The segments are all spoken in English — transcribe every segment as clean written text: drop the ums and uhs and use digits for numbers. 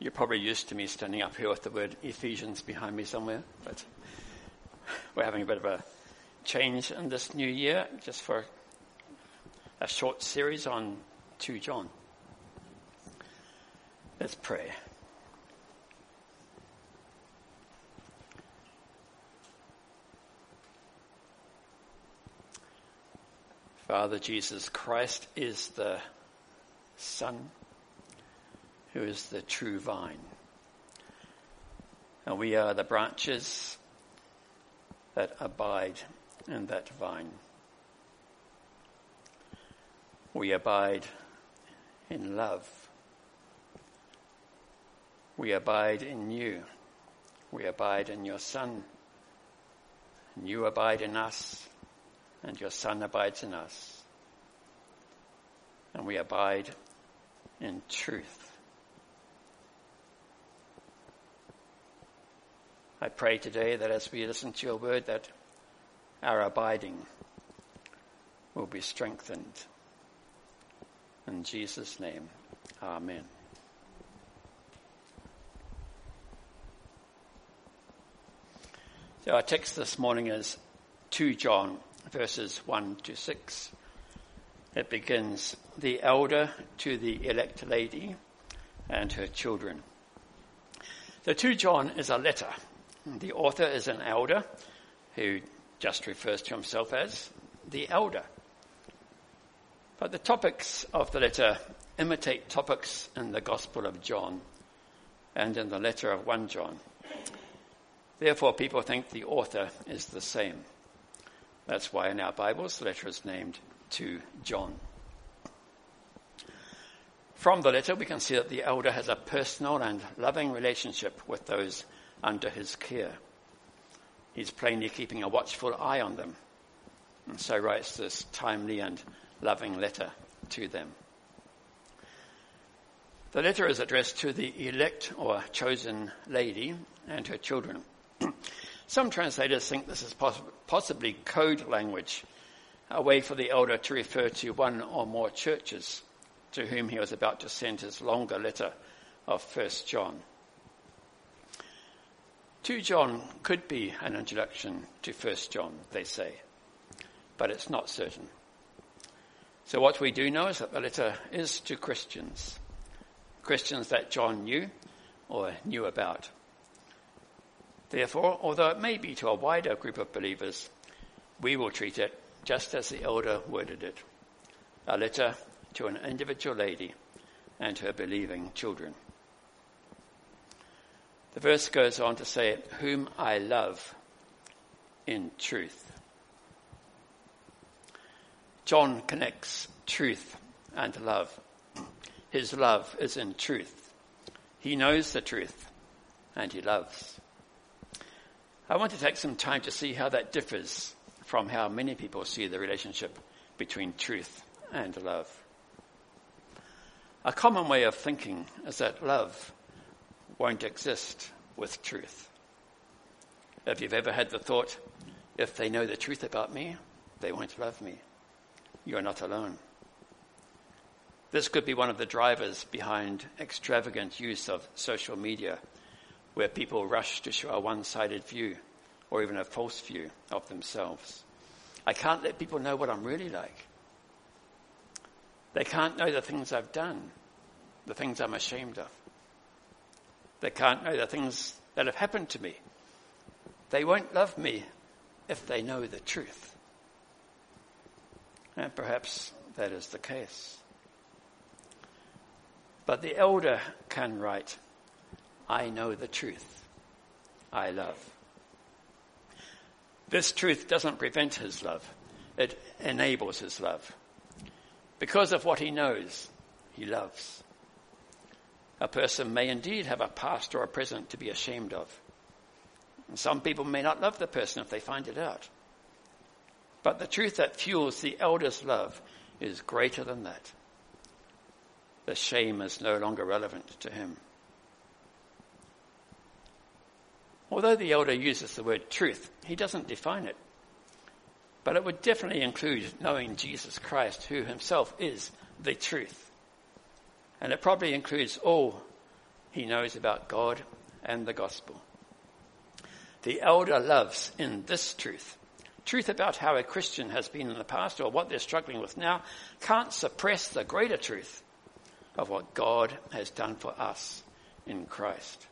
You're probably used to me standing up here with the word Ephesians behind me somewhere, but we're having a bit of a change in this new year, just for a short series on 2 John. Let's pray. Father, Jesus Christ is the Son who is the true vine. And we are the branches that abide in that vine. We abide in love. We abide in you. We abide in your Son. And you abide in us, and your Son abides in us. And we abide in truth. I pray today that as we listen to your word, that our abiding will be strengthened. In Jesus' name, amen. So our text this morning is 2 John, verses 1 to 6. It begins, "The elder to the elect lady and her children." So 2 John is a letter. The author is an elder who just refers to himself as the elder. But the topics of the letter imitate topics in the Gospel of John and in the letter of 1 John. Therefore, people think the author is the same. That's why in our Bibles the letter is named 2 John. From the letter, we can see that the elder has a personal and loving relationship with those under his care. He's plainly keeping a watchful eye on them, and so writes this timely and loving letter to them. The letter is addressed to the elect or chosen lady and her children. Some translators think this is possibly code language, a way for the elder to refer to one or more churches to whom he was about to send his longer letter of 1 John. 2 John could be an introduction to 1 John, they say, but it's not certain. So what we do know is that the letter is to Christians that John knew or knew about. Therefore, although it may be to a wider group of believers, we will treat it just as the elder worded it, a letter to an individual lady and her believing children. The verse goes on to say, "Whom I love in truth." John connects truth and love. His love is in truth. He knows the truth and he loves. I want to take some time to see how that differs from how many people see the relationship between truth and love. A common way of thinking is that love won't exist with truth. If you've ever had the thought, if they know the truth about me, they won't love me, you're not alone. This could be one of the drivers behind extravagant use of social media, where people rush to show a one-sided view or even a false view of themselves. I can't let people know what I'm really like. They can't know the things I've done, the things I'm ashamed of. They can't know the things that have happened to me. They won't love me if they know the truth. And perhaps that is the case. But the elder can write, "I know the truth. I love." This truth doesn't prevent his love. It enables his love. Because of what he knows, he loves. A person may indeed have a past or a present to be ashamed of. And some people may not love the person if they find it out. But the truth that fuels the elder's love is greater than that. The shame is no longer relevant to him. Although the elder uses the word truth, he doesn't define it. But it would definitely include knowing Jesus Christ, who himself is the truth. And it probably includes all he knows about God and the gospel. The elder loves in this truth about how a Christian has been in the past or what they're struggling with now, can't suppress the greater truth of what God has done for us in Christ.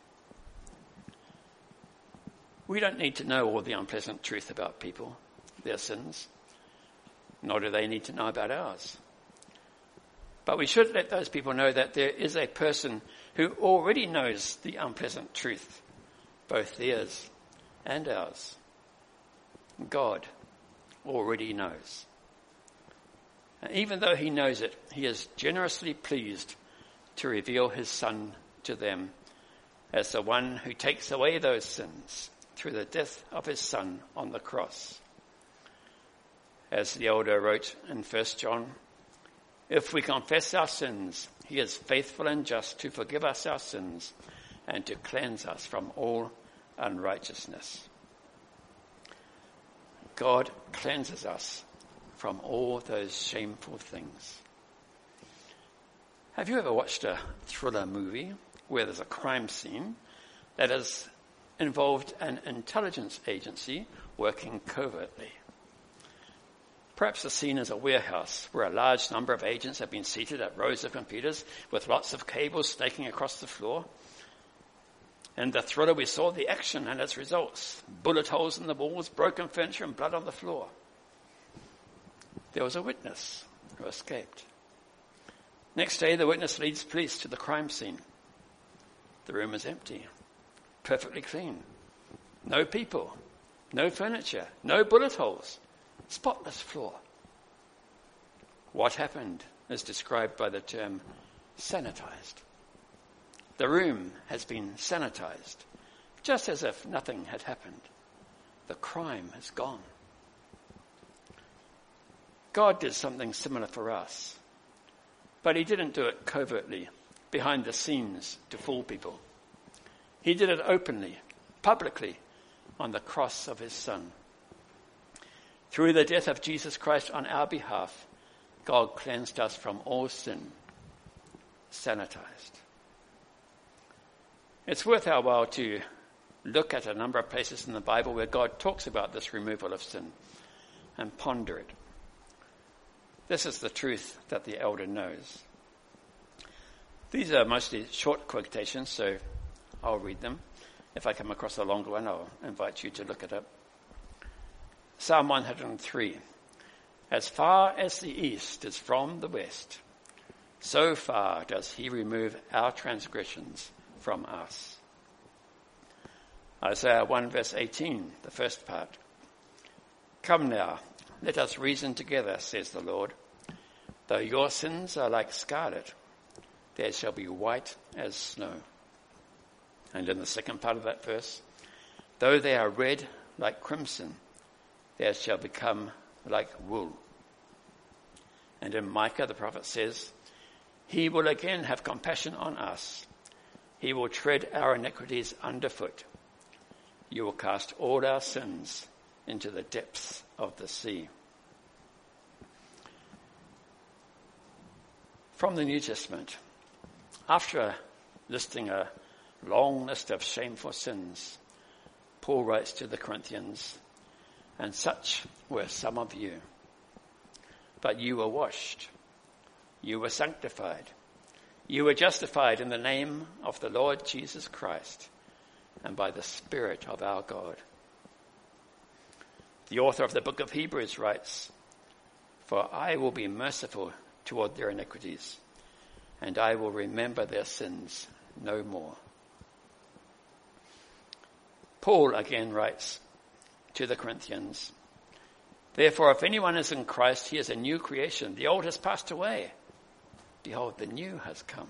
We don't need to know all the unpleasant truth about people, their sins, nor do they need to know about ours. But we should let those people know that there is a person who already knows the unpleasant truth, both theirs and ours. God already knows. And even though he knows it, he is generously pleased to reveal his Son to them as the one who takes away those sins through the death of his Son on the cross. As the elder wrote in 1 John, if we confess our sins, he is faithful and just to forgive us our sins and to cleanse us from all unrighteousness. God cleanses us from all those shameful things. Have you ever watched a thriller movie where there's a crime scene that has involved an intelligence agency working covertly? Perhaps the scene is a warehouse where a large number of agents have been seated at rows of computers with lots of cables snaking across the floor. In the thriller, we saw the action and its results. Bullet holes in the walls, broken furniture, and blood on the floor. There was a witness who escaped. Next day, the witness leads police to the crime scene. The room is empty, perfectly clean. No people, no furniture, no bullet holes, spotless floor. What happened is described by the term sanitized. The room has been sanitized, just as if nothing had happened. The crime has gone. God did something similar for us, but he didn't do it covertly, behind the scenes to fool people. He did it openly, publicly, on the cross of his Son. Through the death of Jesus Christ on our behalf, God cleansed us from all sin, sanitized. It's worth our while to look at a number of places in the Bible where God talks about this removal of sin and ponder it. This is the truth that the elder knows. These are mostly short quotations, so I'll read them. If I come across a longer one, I'll invite you to look it up. Psalm 103. As far as the east is from the west, so far does he remove our transgressions from us. Isaiah 1 verse 18, the first part. Come now, let us reason together, says the Lord. Though your sins are like scarlet, they shall be white as snow. And in the second part of that verse, though they are red like crimson, they shall become like wool. And in Micah, the prophet says, he will again have compassion on us. He will tread our iniquities underfoot. You will cast all our sins into the depths of the sea. From the New Testament, after listing a long list of shameful sins, Paul writes to the Corinthians, and such were some of you. But you were washed, you were sanctified, you were justified in the name of the Lord Jesus Christ and by the Spirit of our God. The author of the book of Hebrews writes, for I will be merciful toward their iniquities, and I will remember their sins no more. Paul again writes to the Corinthians, therefore, if anyone is in Christ, he is a new creation. The old has passed away. Behold, the new has come.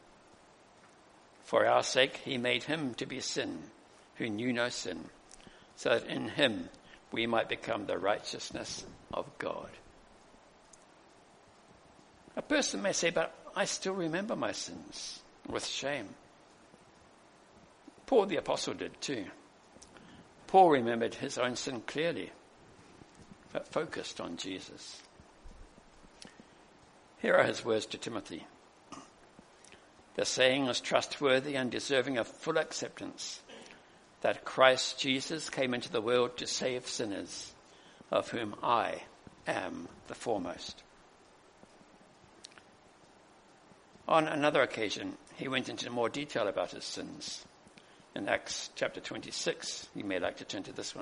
For our sake, he made him to be sin, who knew no sin, so that in him we might become the righteousness of God. A person may say, but I still remember my sins with shame. Paul the apostle did too. Paul remembered his own sin clearly, but focused on Jesus. Here are his words to Timothy. The saying was trustworthy and deserving of full acceptance, that Christ Jesus came into the world to save sinners, of whom I am the foremost. On another occasion, he went into more detail about his sins. In Acts chapter 26, you may like to turn to this one.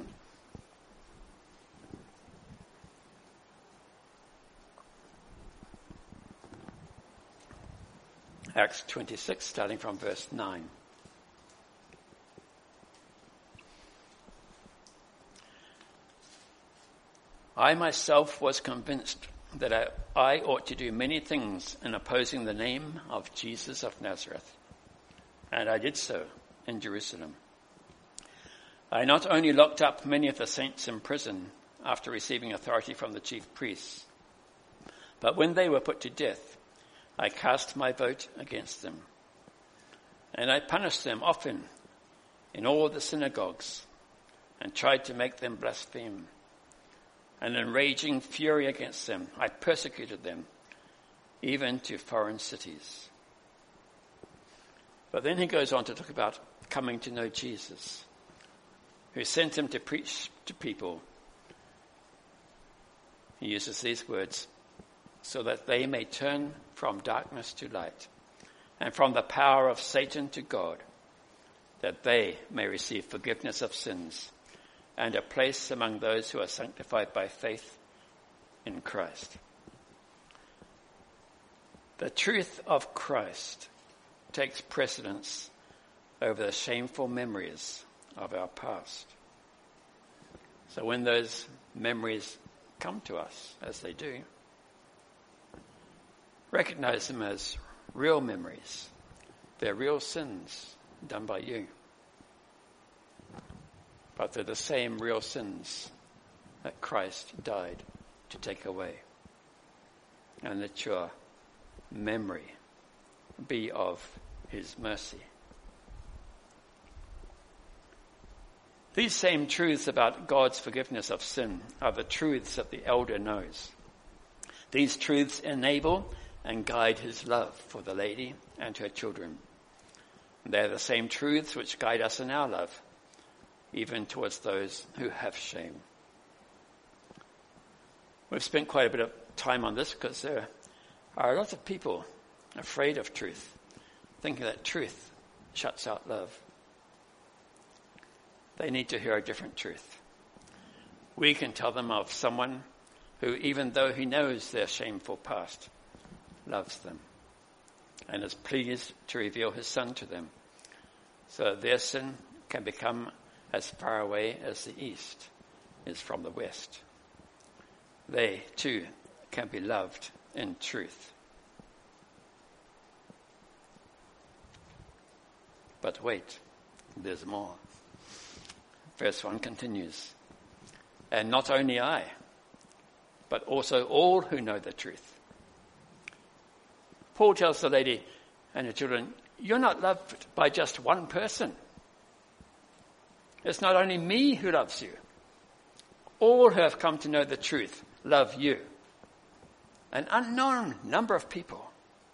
Acts 26, starting from verse 9. I myself was convinced that I ought to do many things in opposing the name of Jesus of Nazareth, and I did so in Jerusalem. I not only locked up many of the saints in prison after receiving authority from the chief priests, but when they were put to death, I cast my vote against them, and I punished them often in all the synagogues and tried to make them blaspheme. And in raging fury against them, I persecuted them, even to foreign cities. But then he goes on to talk about coming to know Jesus, who sent him to preach to people. He uses these words, so that they may turn from darkness to light, and from the power of Satan to God, that they may receive forgiveness of sins and a place among those who are sanctified by faith in Christ. The truth of Christ takes precedence over the shameful memories of our past. So when those memories come to us, as they do, recognize them as real memories. They're real sins done by you. But they're the same real sins that Christ died to take away. And let your memory be of his mercy. These same truths about God's forgiveness of sin are the truths that the elder knows. These truths enable and guide his love for the lady and her children. They're the same truths which guide us in our love, even towards those who have shame. We've spent quite a bit of time on this because there are a lot of people afraid of truth, thinking that truth shuts out love. They need to hear a different truth. We can tell them of someone who, even though he knows their shameful past, loves them and is pleased to reveal his Son to them, so that their sin can become as far away as the east is from the west. They, too, can be loved in truth. But wait, there's more. Verse 1 continues, and not only I, but also all who know the truth. Paul tells the lady and her children, you're not loved by just one person. It's not only me who loves you. All who have come to know the truth love you. An unknown number of people.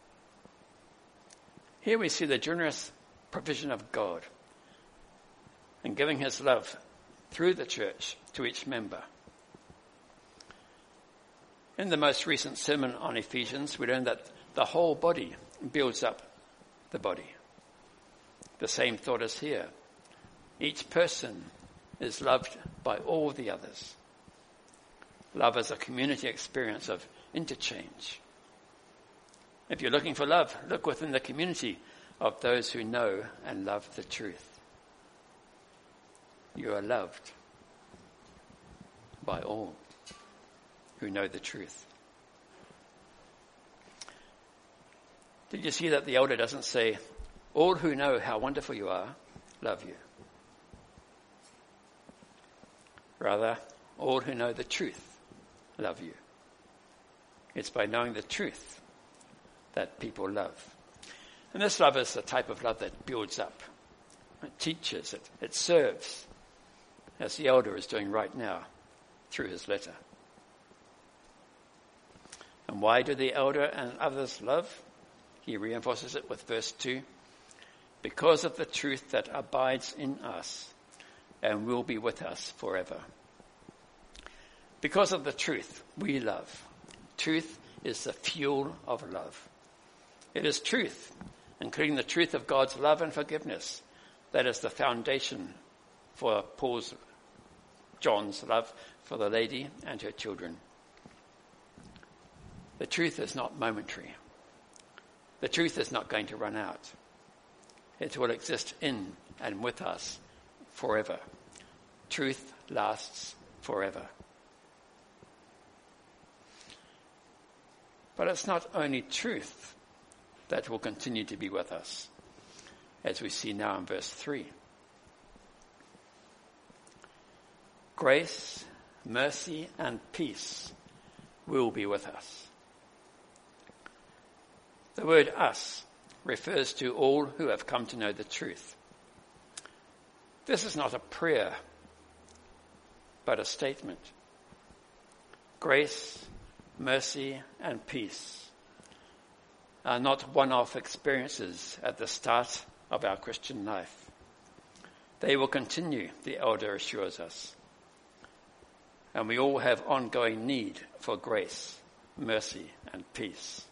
Here we see the generous provision of God in giving his love through the church to each member. In the most recent sermon on Ephesians, we learned that the whole body builds up the body. The same thought is here. Each person is loved by all the others. Love is a community experience of interchange. If you're looking for love, look within the community of those who know and love the truth. You are loved by all who know the truth. Did you see that the elder doesn't say, all who know how wonderful you are, love you? Rather, all who know the truth, love you. It's by knowing the truth that people love. And this love is the type of love that builds up. It teaches, it serves, as the elder is doing right now through his letter. And why do the elder and others love? he reinforces it with verse 2, because of the truth that abides in us and will be with us forever. Because of the truth we love. Truth is the fuel of love. It is truth, including the truth of God's love and forgiveness, that is the foundation for John's love for the lady and her children. The truth is not momentary. The truth is not going to run out. It will exist in and with us forever. Truth lasts forever. But it's not only truth that will continue to be with us, as we see now in verse 3. Grace, mercy, and peace will be with us. The word us refers to all who have come to know the truth. This is not a prayer, but a statement. Grace, mercy, and peace are not one-off experiences at the start of our Christian life. They will continue, the elder assures us. And we all have ongoing need for grace, mercy, and peace.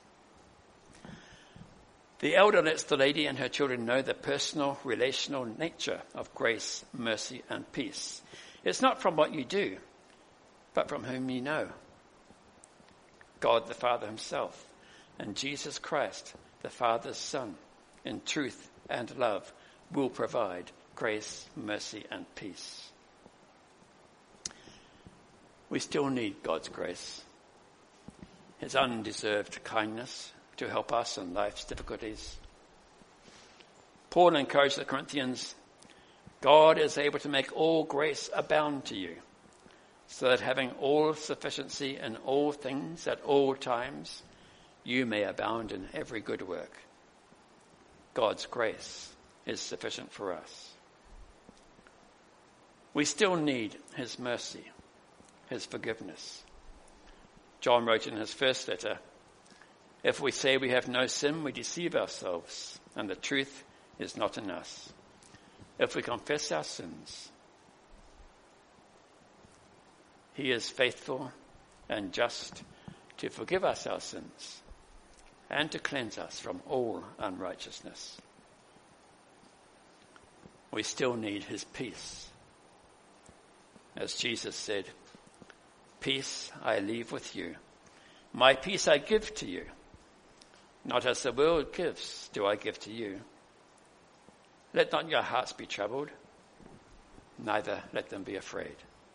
The elder lets the lady and her children know the personal, relational nature of grace, mercy, and peace. It's not from what you do, but from whom you know. God the Father himself and Jesus Christ, the Father's Son, in truth and love, will provide grace, mercy, and peace. We still need God's grace, his undeserved kindness to help us in life's difficulties. Paul encouraged the Corinthians, God is able to make all grace abound to you, so that having all sufficiency in all things at all times, you may abound in every good work. God's grace is sufficient for us. We still need his mercy, his forgiveness. John wrote in his first letter, if we say we have no sin, we deceive ourselves, and the truth is not in us. If we confess our sins, he is faithful and just to forgive us our sins and to cleanse us from all unrighteousness. We still need his peace. As Jesus said, peace I leave with you. My peace I give to you. Not as the world gives do I give to you. Let not your hearts be troubled, neither let them be afraid.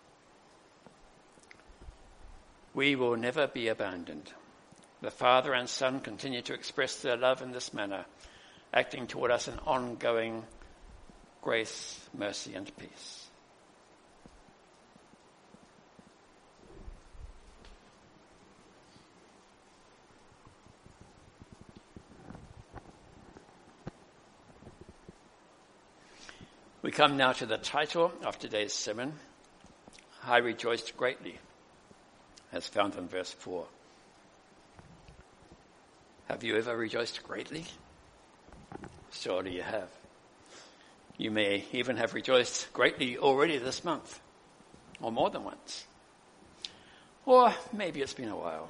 We will never be abandoned. The Father and Son continue to express their love in this manner, acting toward us in ongoing grace, mercy, and peace. We come now to the title of today's sermon, I rejoiced greatly, as found in verse 4. Have you ever rejoiced greatly? Surely you have. You may even have rejoiced greatly already this month, or more than once. Or maybe it's been a while.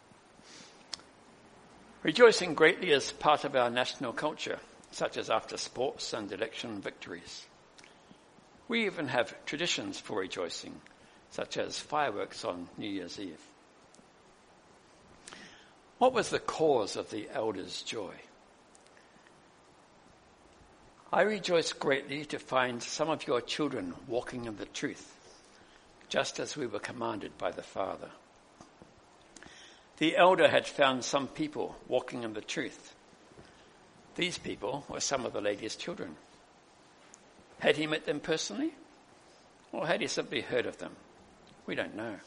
Rejoicing greatly is part of our national culture, such as after sports and election victories. We even have traditions for rejoicing, such as fireworks on New Year's Eve. What was the cause of the elder's joy? I rejoice greatly to find some of your children walking in the truth, just as we were commanded by the Father. The elder had found some people walking in the truth. These people were some of the lady's children. Had he met them personally? Or had he simply heard of them? We don't know.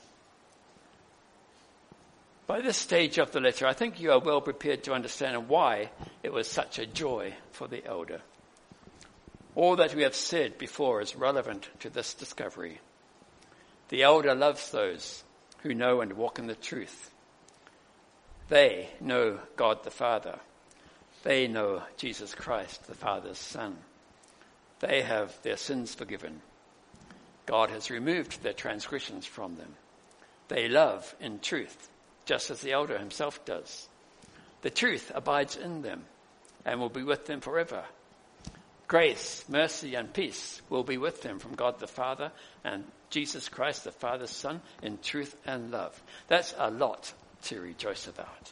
By this stage of the letter, I think you are well prepared to understand why it was such a joy for the elder. All that we have said before is relevant to this discovery. The elder loves those who know and walk in the truth. They know God the Father, They know Jesus Christ, the Father's Son. They have their sins forgiven. God has removed their transgressions from them. They love in truth, just as the elder himself does. The truth abides in them and will be with them forever. Grace, mercy, and peace will be with them from God the Father and Jesus Christ, the Father's Son, in truth and love. That's a lot to rejoice about.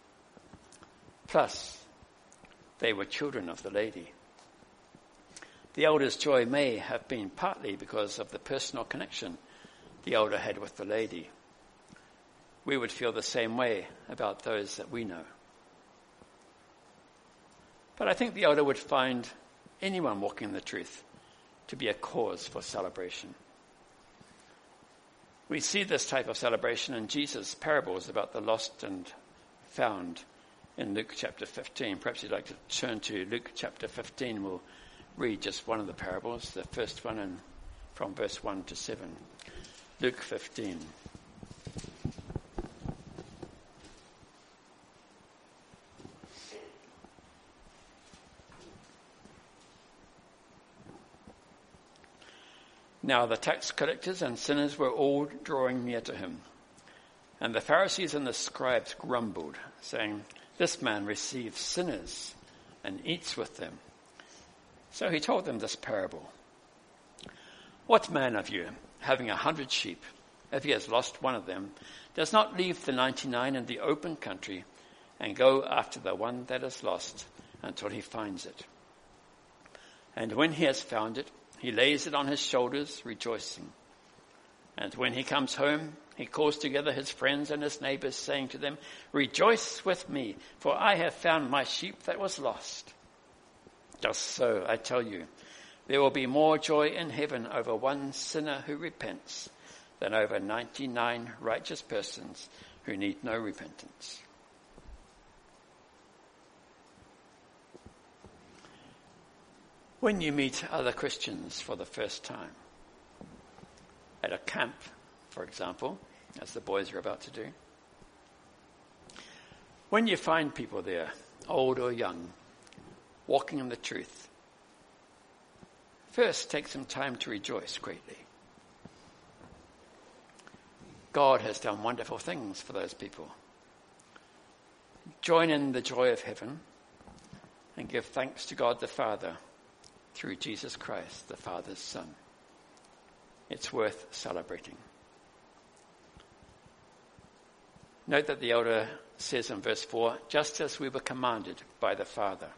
Plus, they were children of the lady. The elder's joy may have been partly because of the personal connection the elder had with the lady. We would feel the same way about those that we know. But I think the elder would find anyone walking in the truth to be a cause for celebration. We see this type of celebration in Jesus' parables about the lost and found in Luke chapter 15. Perhaps you'd like to turn to Luke chapter 15. We'll read just one of the parables, the first one, from verse 1 to 7. Luke 15. Now the tax collectors and sinners were all drawing near to him. And the Pharisees and the scribes grumbled, saying, "This man receives sinners and eats with them." So he told them this parable. "What man of you, having 100 sheep, if he has lost one of them, does not leave the 99 in the open country and go after the one that is lost until he finds it? And when he has found it, he lays it on his shoulders, rejoicing. And when he comes home, he calls together his friends and his neighbors, saying to them, 'Rejoice with me, for I have found my sheep that was lost.' Just so, I tell you, there will be more joy in heaven over one sinner who repents than over 99 righteous persons who need no repentance." When you meet other Christians for the first time, at a camp, for example, as the boys are about to do, when you find people there, old or young, walking in the truth, first take some time to rejoice greatly. God has done wonderful things for those people. Join in the joy of heaven and give thanks to God the Father through Jesus Christ, the Father's Son. It's worth celebrating. Note that the elder says in verse 4, "Just as we were commanded by the Father."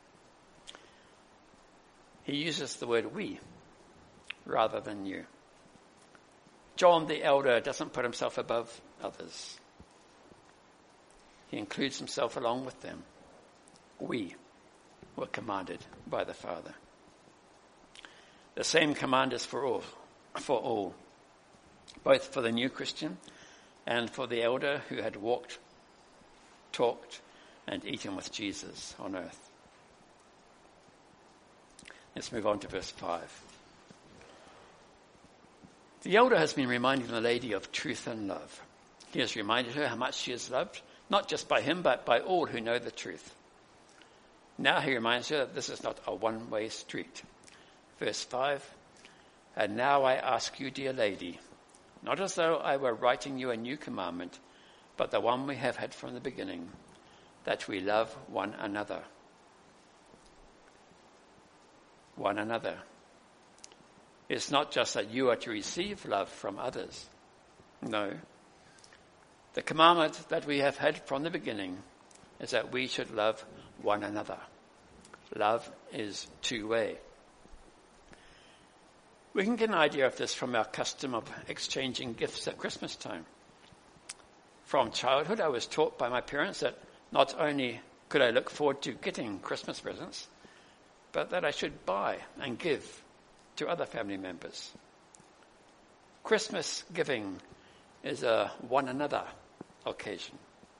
He uses the word "we" rather than "you." John the elder doesn't put himself above others. He includes himself along with them. We were commanded by the Father. The same command is for all, both for the new Christian and for the elder who had walked, talked, and eaten with Jesus on earth. Let's move on to verse 5. The elder has been reminding the lady of truth and love. He has reminded her how much she is loved, not just by him, but by all who know the truth. Now he reminds her that this is not a one-way street. Verse 5, "And now I ask you, dear lady, not as though I were writing you a new commandment, but the one we have had from the beginning, that we love one another." One another. It's not just that you are to receive love from others. No. The commandment that we have had from the beginning is that we should love one another. Love is two-way. We can get an idea of this from our custom of exchanging gifts at Christmas time. From childhood, I was taught by my parents that not only could I look forward to getting Christmas presents, but that I should buy and give to other family members. Christmas giving is a one another occasion.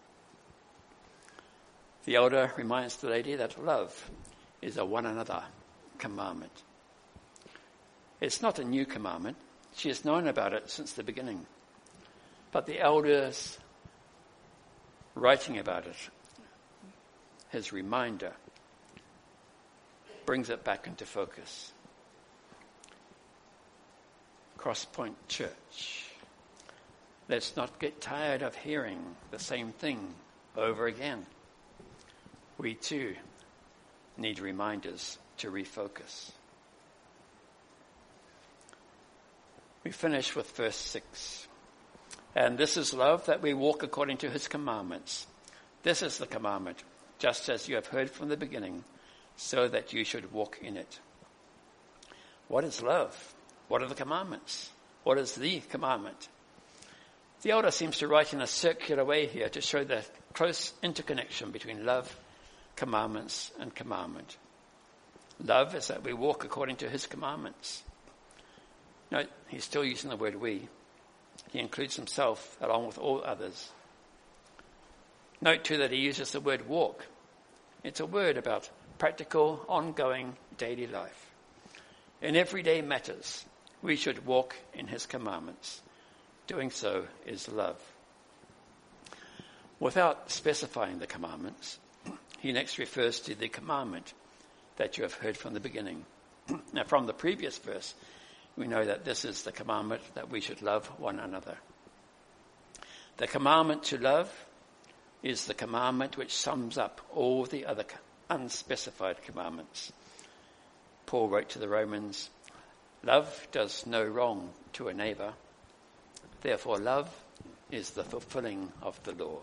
The elder reminds the lady that love is a one another commandment. It's not a new commandment. She has known about it since the beginning. But the elder's writing about it, his reminder, brings it back into focus. Crosspoint Church. Let's not get tired of hearing the same thing over again. We too need reminders to refocus. We finish with verse 6. And this is love, that we walk according to his commandments. This is the commandment, just as you have heard from the beginning, so that you should walk in it. What is love? What are the commandments? What is the commandment? The elder seems to write in a circular way here to show the close interconnection between love, commandments, and commandment. Love is that we walk according to his commandments. Note, he's still using the word we. He includes himself along with all others. Note too that he uses the word walk. It's a word about practical, ongoing daily life. In everyday matters, we should walk in his commandments. Doing so is love. Without specifying the commandments, he next refers to the commandment that you have heard from the beginning. Now, from the previous verse, we know that this is the commandment that we should love one another. The commandment to love is the commandment which sums up all the other unspecified commandments. Paul wrote to the Romans, "Love does no wrong to a neighbor. Therefore, love is the fulfilling of the law."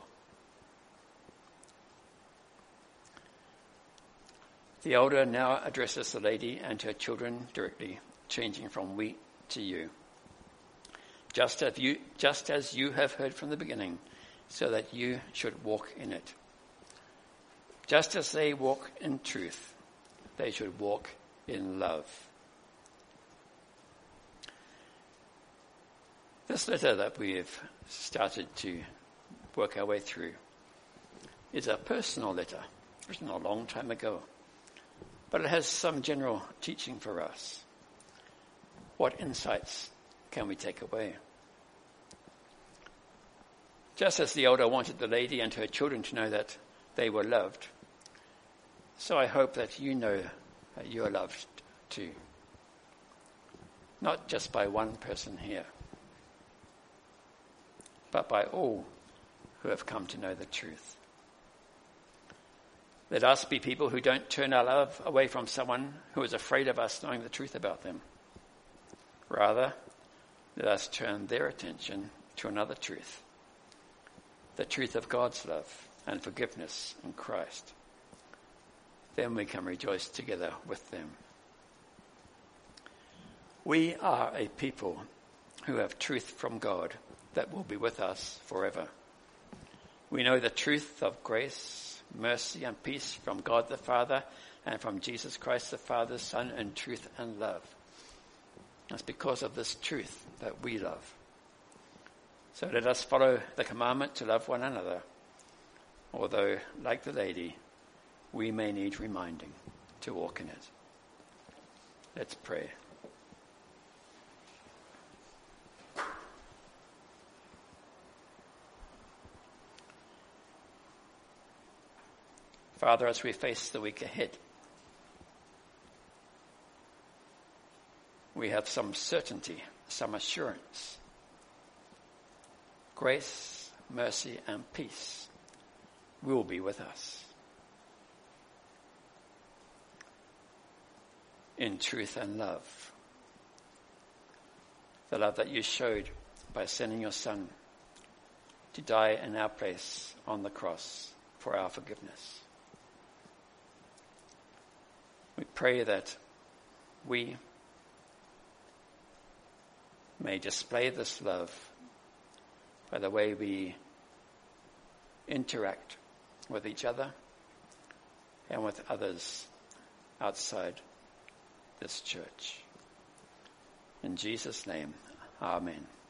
The elder now addresses the lady and her children directly, changing from we to you. Just as you have heard from the beginning, so that you should walk in it. Just as they walk in truth, they should walk in love. This letter that we have started to work our way through is a personal letter written a long time ago, but it has some general teaching for us. What insights can we take away? Just as the elder wanted the lady and her children to know that they were loved, so I hope that you know that you are loved too. Not just by one person here, but by all who have come to know the truth. Let us be people who don't turn our love away from someone who is afraid of us knowing the truth about them. Rather, let us turn their attention to another truth, the truth of God's love and forgiveness in Christ. Then we can rejoice together with them. We are a people who have truth from God that will be with us forever. We know the truth of grace, mercy, and peace from God the Father and from Jesus Christ the Father's Son in truth and love. It's because of this truth that we love. So let us follow the commandment to love one another, although, like the lady, we may need reminding to walk in it. Let's pray. Father, as we face the week ahead, we have some certainty, some assurance. Grace, mercy, and peace will be with us in truth and love. The love that you showed by sending your Son to die in our place on the cross for our forgiveness. We pray that we may display this love by the way we interact with each other and with others outside this church. In Jesus' name, amen.